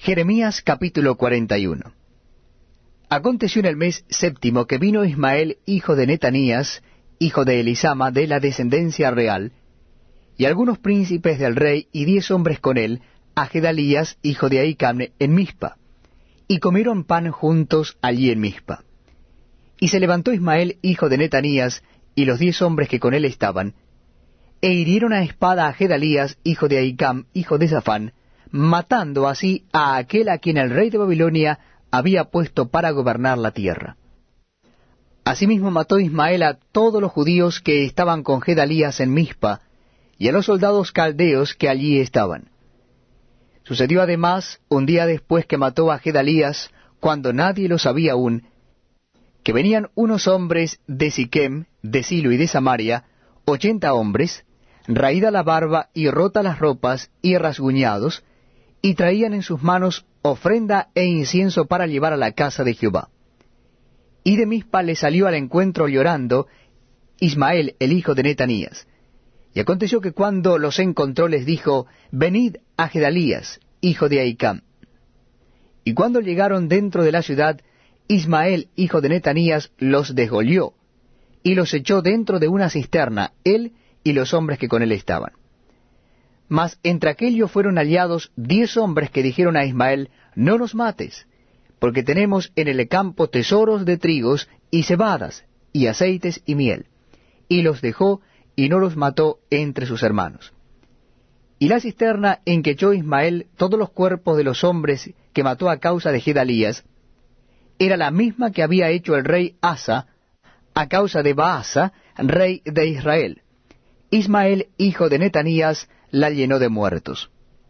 Jeremías capítulo 41. Aconteció en el mes séptimo que vino Ismael, hijo de Netanías, hijo de Elisama, de la descendencia real, y algunos príncipes del rey, y 10 hombres con él, a Gedalías, hijo de Ahicam, en Mizpa, y comieron pan juntos allí en Mizpa. Y se levantó Ismael, hijo de Netanías, y los 10 hombres que con él estaban, e hirieron a espada a Gedalías, hijo de Ahicam, hijo de Safán, matando así a aquel a quien el rey de Babilonia había puesto para gobernar la tierra. Asimismo mató Ismael a todos los judíos que estaban con Gedalías en Mizpa, y a los soldados caldeos que allí estaban. Sucedió además, un día después que mató a Gedalías, cuando nadie lo sabía aún, que venían unos hombres de Siquem, de Silo y de Samaria, 80 hombres, raída la barba y rota las ropas y rasguñados, y traían en sus manos ofrenda e incienso para llevar a la casa de Jehová. Y de Mizpa le salió al encuentro llorando Ismael, el hijo de Netanías. Y aconteció que cuando los encontró les dijo, venid a Gedalías, hijo de Ahicam. Y cuando llegaron dentro de la ciudad, Ismael, hijo de Netanías, los desgolió, y los echó dentro de una cisterna, él y los hombres que con él estaban. Mas entre aquellos fueron hallados 10 hombres que dijeron a Ismael, no nos mates, porque tenemos en el campo tesoros de trigos y cebadas, y aceites y miel. Y los dejó, y no los mató entre sus hermanos. Y la cisterna en que echó Ismael todos los cuerpos de los hombres que mató a causa de Gedalías, era la misma que había hecho el rey Asa, a causa de Baasa, rey de Israel. Ismael, hijo de Netanías, la llenó de muertos.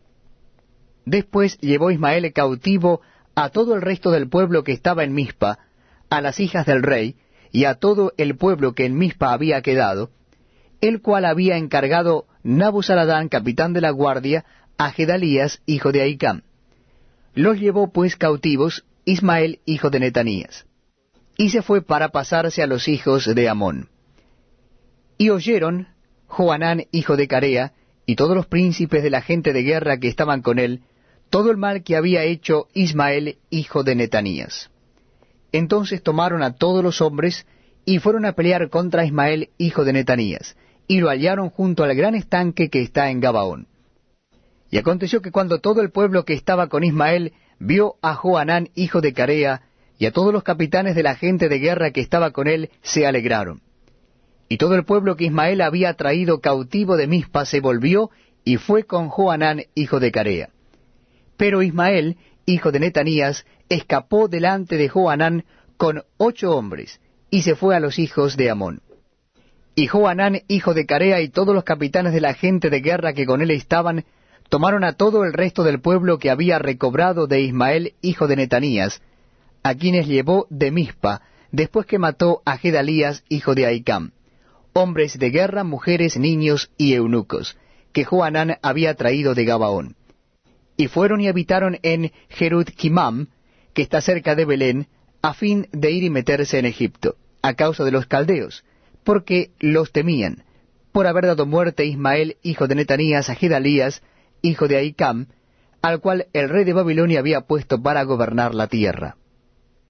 Después llevó Ismael cautivo a todo el resto del pueblo que estaba en Mizpa, a las hijas del rey, y a todo el pueblo que en Mizpa había quedado, el cual había encargado Nabuzaradán, capitán de la guardia, a Gedalías, hijo de Ahicam. Los llevó pues cautivos Ismael, hijo de Netanías, y se fue para pasarse a los hijos de Amón. Y oyeron Johanán, hijo de Carea, y todos los príncipes de la gente de guerra que estaban con él, todo el mal que había hecho Ismael, hijo de Netanías. Entonces tomaron a todos los hombres, y fueron a pelear contra Ismael, hijo de Netanías, y lo hallaron junto al gran estanque que está en Gabaón. Y aconteció que cuando todo el pueblo que estaba con Ismael vio a Johanán, hijo de Carea, y a todos los capitanes de la gente de guerra que estaba con él, se alegraron. Y todo el pueblo que Ismael había traído cautivo de Mizpa se volvió, y fue con Johanán, hijo de Carea. Pero Ismael, hijo de Netanías, escapó delante de Johanán con 8 hombres, y se fue a los hijos de Amón. Y Johanán, hijo de Carea, y todos los capitanes de la gente de guerra que con él estaban, tomaron a todo el resto del pueblo que había recobrado de Ismael, hijo de Netanías, a quienes llevó de Mizpa, después que mató a Gedalías, hijo de Ahicam, hombres de guerra, mujeres, niños y eunucos, que Johanán había traído de Gabaón. Y fueron y habitaron en Jerut-Kimam, que está cerca de Belén, a fin de ir y meterse en Egipto, a causa de los caldeos, porque los temían, por haber dado muerte Ismael, hijo de Netanías, a Gedalías, hijo de Ahicam, al cual el rey de Babilonia había puesto para gobernar la tierra.